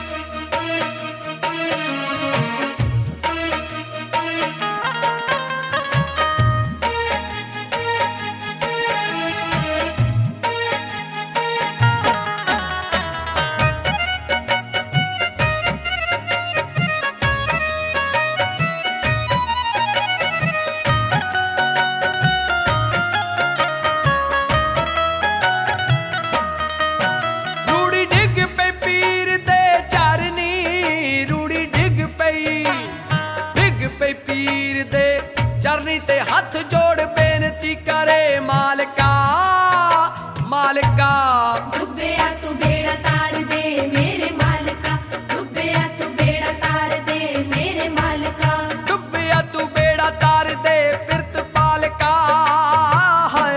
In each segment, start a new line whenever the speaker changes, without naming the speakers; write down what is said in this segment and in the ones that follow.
चरनी ते हथ जोड़ बेनती करे मालिका मालिका।
डुबिया तू बेड़ा तार दे मेरे मालिका, डुबिया तू बेड़ा तार दे मेरे मालिका।
डुबिया तू बेड़ा तार दे पिरत पालिका है।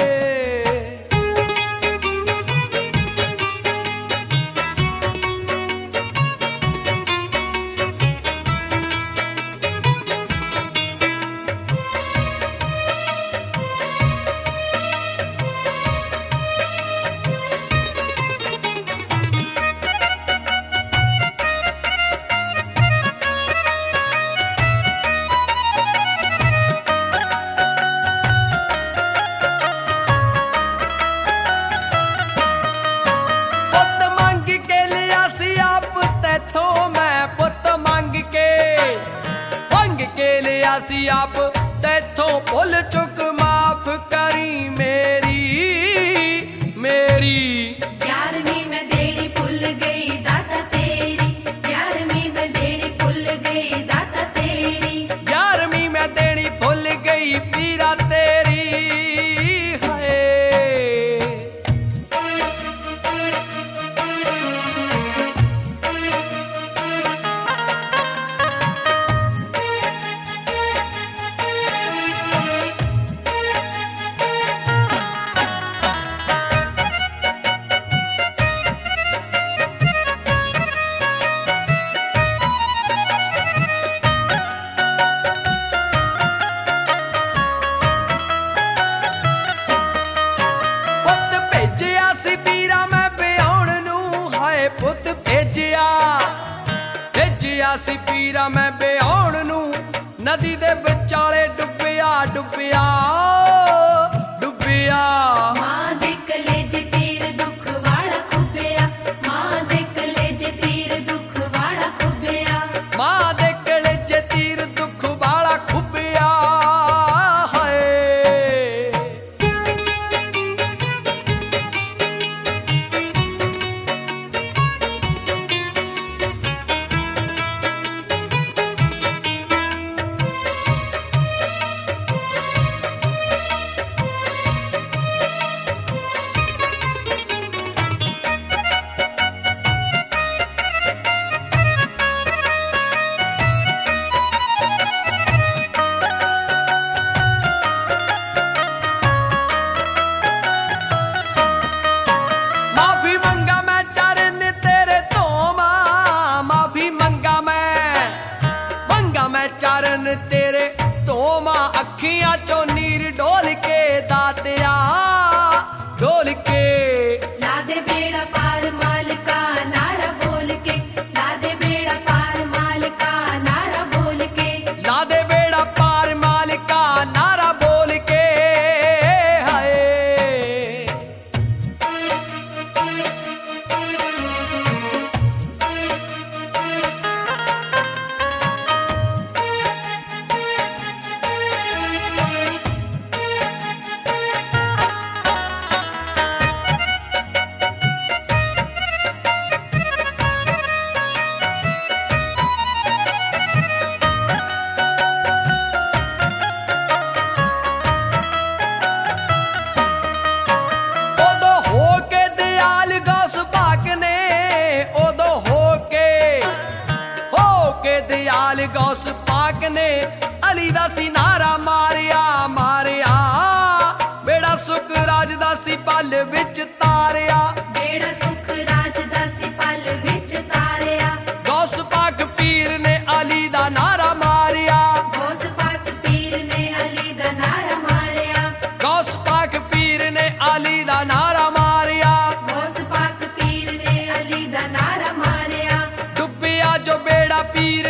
सी आप तैथों भुल चुक माफ करी मेरी मेरी।
11वीं में देनी भुल गई दाता तेरी, 11वीं में देनी भुल गई दाता तेरी।
11वीं में देनी भुल गई पीरा तेरी है। पुत भेजिया सी पीरा मैं बिहाउण नू, नदी दे विचाले डुबिया डुबिया डुबिया।
मां दे कलेजे तीर दुख वाला खुबिया, मां दे कलेजे तीर दुख वाला खुबिया।
मां दे कलेजे तीर दुख वाला खुबिया है। चरण तेरे तो मां अखियां चो नीर डोल के दातिया डोल के।
लादे बेड़ा पार मालिका नारा बोल के, लादे बेड़ा पार मालिका नारा बोल के।
लादे बेड़ा पार मालिका नारा बोल के हाय। पीर